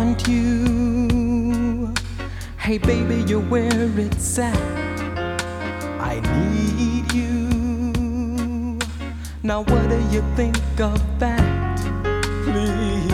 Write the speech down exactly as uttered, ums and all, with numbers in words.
want you. Hey baby, you're where it's at. I need you. Now what do you think of that? Please